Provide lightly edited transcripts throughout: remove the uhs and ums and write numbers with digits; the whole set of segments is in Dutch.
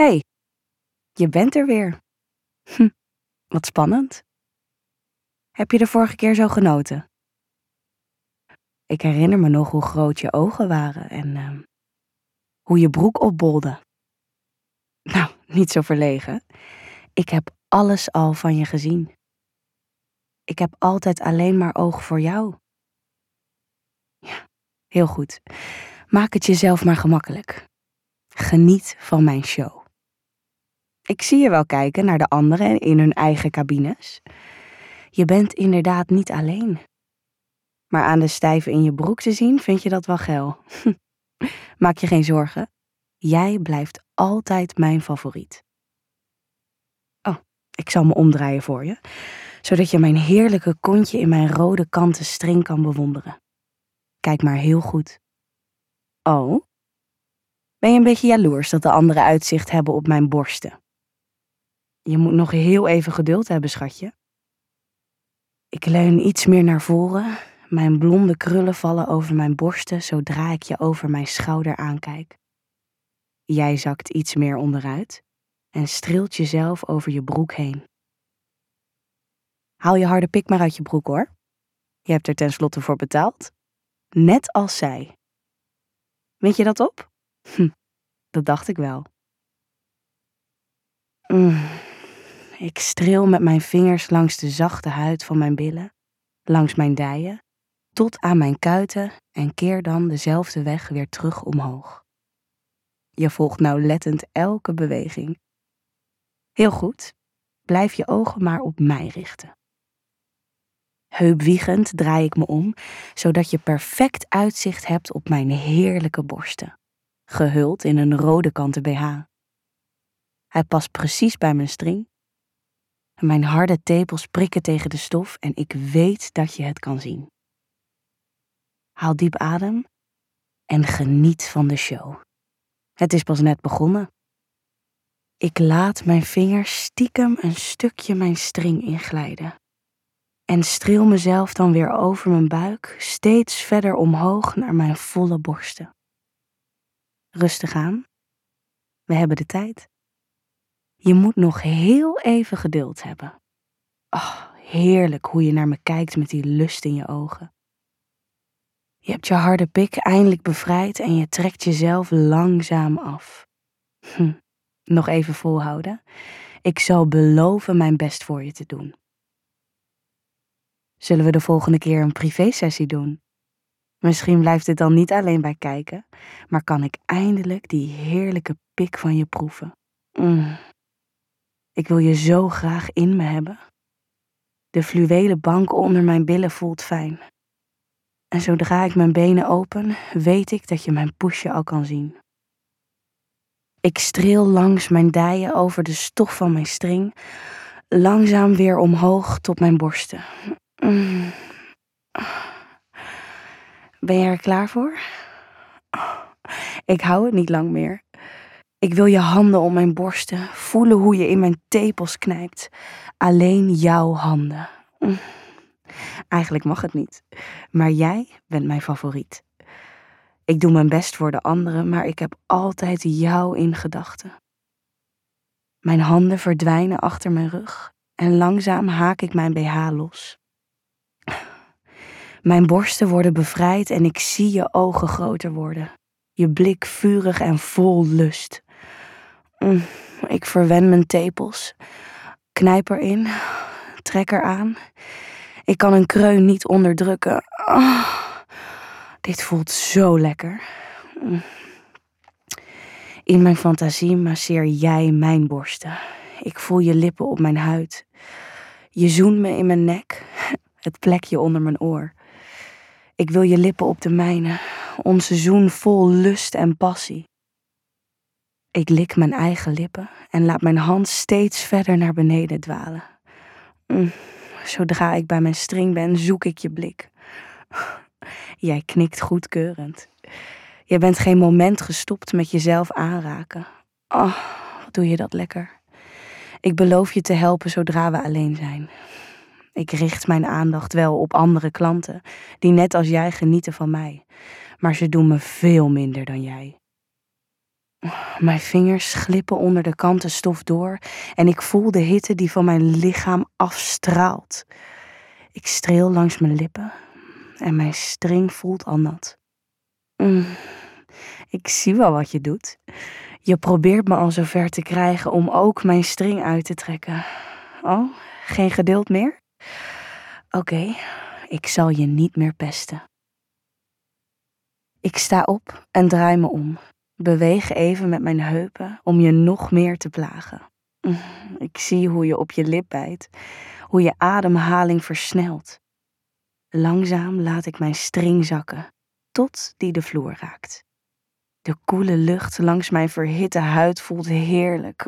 Hey, je bent er weer. Hm, wat spannend. Heb je de vorige keer zo genoten? Ik herinner me nog hoe groot je ogen waren en hoe je broek opbolde. Nou, niet zo verlegen. Ik heb alles al van je gezien. Ik heb altijd alleen maar oog voor jou. Ja, heel goed. Maak het jezelf maar gemakkelijk. Geniet van mijn show. Ik zie je wel kijken naar de anderen in hun eigen cabines. Je bent inderdaad niet alleen. Maar aan de stijven in je broek te zien, vind je dat wel geil. Maak je geen zorgen. Jij blijft altijd mijn favoriet. Oh, ik zal me omdraaien voor je, zodat je mijn heerlijke kontje in mijn rode kanten string kan bewonderen. Kijk maar heel goed. Oh, ben je een beetje jaloers dat de anderen uitzicht hebben op mijn borsten? Je moet nog heel even geduld hebben, schatje. Ik leun iets meer naar voren. Mijn blonde krullen vallen over mijn borsten zodra ik je over mijn schouder aankijk. Jij zakt iets meer onderuit en streelt jezelf over je broek heen. Haal je harde pik maar uit je broek, hoor. Je hebt er tenslotte voor betaald. Net als zij. Wind je dat op? Dat dacht ik wel. Ik streel met mijn vingers langs de zachte huid van mijn billen, langs mijn dijen, tot aan mijn kuiten en keer dan dezelfde weg weer terug omhoog. Je volgt nauwlettend elke beweging. Heel goed, blijf je ogen maar op mij richten. Heupwiegend draai ik me om, zodat je perfect uitzicht hebt op mijn heerlijke borsten, gehuld in een rode kanten BH. Hij past precies bij mijn string. Mijn harde tepels prikken tegen de stof en ik weet dat je het kan zien. Haal diep adem en geniet van de show. Het is pas net begonnen. Ik laat mijn vingers stiekem een stukje mijn string inglijden. En streel mezelf dan weer over mijn buik, steeds verder omhoog naar mijn volle borsten. Rustig aan. We hebben de tijd. Je moet nog heel even geduld hebben. Oh, heerlijk hoe je naar me kijkt met die lust in je ogen. Je hebt je harde pik eindelijk bevrijd en je trekt jezelf langzaam af. Nog even volhouden. Ik zal beloven mijn best voor je te doen. Zullen we de volgende keer een privésessie doen? Misschien blijft dit dan niet alleen bij kijken, maar kan ik eindelijk die heerlijke pik van je proeven. Ik wil je zo graag in me hebben. De fluwelen bank onder mijn billen voelt fijn. En zodra ik mijn benen open, weet ik dat je mijn poesje al kan zien. Ik streel langs mijn dijen over de stof van mijn string, langzaam weer omhoog tot mijn borsten. Ben je er klaar voor? Ik hou het niet lang meer. Ik wil je handen om mijn borsten, voelen hoe je in mijn tepels knijpt. Alleen jouw handen. Eigenlijk mag het niet, maar jij bent mijn favoriet. Ik doe mijn best voor de anderen, maar ik heb altijd jou in gedachten. Mijn handen verdwijnen achter mijn rug en langzaam haak ik mijn BH los. Mijn borsten worden bevrijd en ik zie je ogen groter worden. Je blik vurig en vol lust. Ik verwen mijn tepels, knijp erin, trek eraan. Ik kan een kreun niet onderdrukken. Dit voelt zo lekker. In mijn fantasie masseer jij mijn borsten. Ik voel je lippen op mijn huid. Je zoent me in mijn nek, het plekje onder mijn oor. Ik wil je lippen op de mijne, onze zoen vol lust en passie. Ik lik mijn eigen lippen en laat mijn hand steeds verder naar beneden dwalen. Zodra ik bij mijn string ben, zoek ik je blik. Jij knikt goedkeurend. Je bent geen moment gestopt met jezelf aanraken. Oh, wat doe je dat lekker. Ik beloof je te helpen zodra we alleen zijn. Ik richt mijn aandacht wel op andere klanten, die net als jij genieten van mij. Maar ze doen me veel minder dan jij. Mijn vingers glippen onder de kanten stof door en ik voel de hitte die van mijn lichaam afstraalt. Ik streel langs mijn lippen en mijn string voelt al nat. Ik zie wel wat je doet. Je probeert me al zover te krijgen om ook mijn string uit te trekken. Oh, geen geduld meer? Oké, ik zal je niet meer pesten. Ik sta op en draai me om. Beweeg even met mijn heupen om je nog meer te plagen. Ik zie hoe je op je lip bijt, hoe je ademhaling versnelt. Langzaam laat ik mijn string zakken, tot die de vloer raakt. De koele lucht langs mijn verhitte huid voelt heerlijk.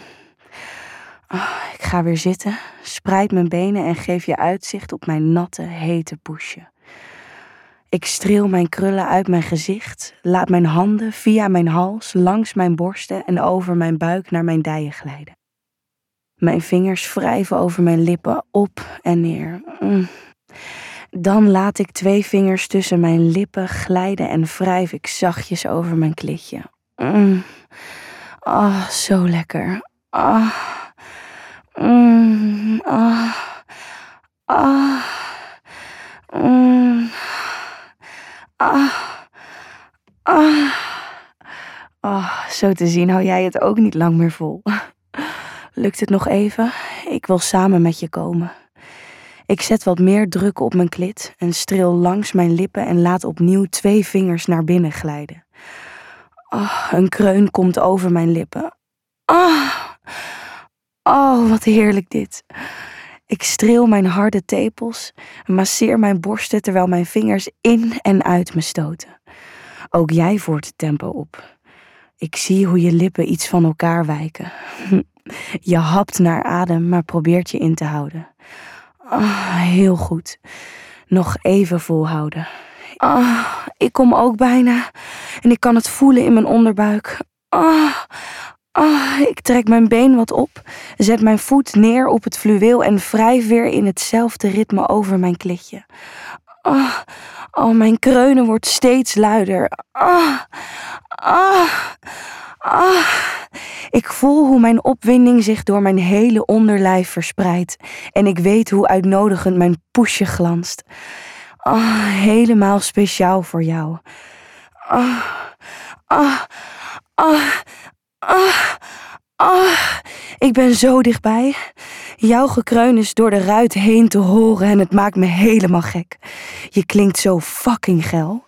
Ik ga weer zitten, spreid mijn benen en geef je uitzicht op mijn natte, hete poesje. Ik streel mijn krullen uit mijn gezicht, laat mijn handen via mijn hals, langs mijn borsten en over mijn buik naar mijn dijen glijden. Mijn vingers wrijven over mijn lippen op en neer. Dan laat ik 2 vingers tussen mijn lippen glijden en wrijf ik zachtjes over mijn klitje. Zo lekker. Zo te zien hou jij het ook niet lang meer vol. Lukt het nog even? Ik wil samen met je komen. Ik zet wat meer druk op mijn klit en streel langs mijn lippen en laat opnieuw 2 vingers naar binnen glijden. Een kreun komt over mijn lippen. Wat heerlijk dit. Ik streel mijn harde tepels en masseer mijn borsten terwijl mijn vingers in en uit me stoten. Ook jij voert het tempo op. Ik zie hoe je lippen iets van elkaar wijken. Je hapt naar adem, maar probeert je in te houden. Heel goed. Nog even volhouden. Ik kom ook bijna en ik kan het voelen in mijn onderbuik. Ik trek mijn been wat op, zet mijn voet neer op het fluweel en wrijf weer in hetzelfde ritme over mijn klitje. Mijn kreunen wordt steeds luider. Ik voel hoe mijn opwinding zich door mijn hele onderlijf verspreidt en ik weet hoe uitnodigend mijn poesje glanst. Helemaal speciaal voor jou. Ik ben zo dichtbij. Jouw gekreun is door de ruit heen te horen en het maakt me helemaal gek. Je klinkt zo fucking geil.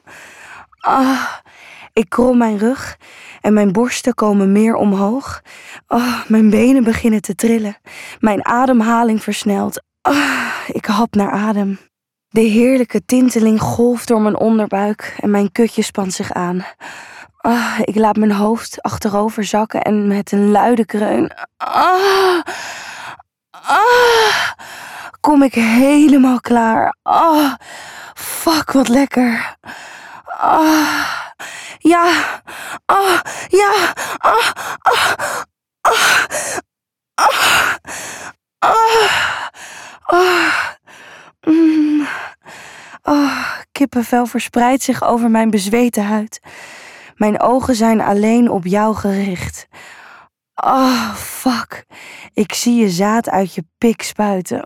Ik krol mijn rug en mijn borsten komen meer omhoog. Mijn benen beginnen te trillen. Mijn ademhaling versnelt. Ik hap naar adem. De heerlijke tinteling golft door mijn onderbuik en mijn kutje spant zich aan. Ik laat mijn hoofd achterover zakken en met een luide kreun kom ik helemaal klaar. Fuck, wat lekker. Ja. Kippenvel verspreidt zich over mijn bezweten huid. Mijn ogen zijn alleen op jou gericht. Fuck. Ik zie je zaad uit je pik spuiten.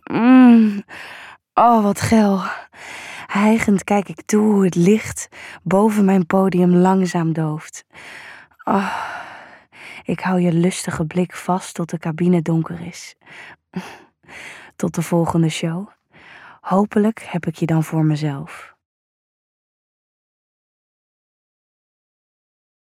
Wat geil. Hijgend kijk ik toe hoe het licht boven mijn podium langzaam dooft. Ik hou je lustige blik vast tot de cabine donker is. Tot de volgende show. Hopelijk heb ik je dan voor mezelf.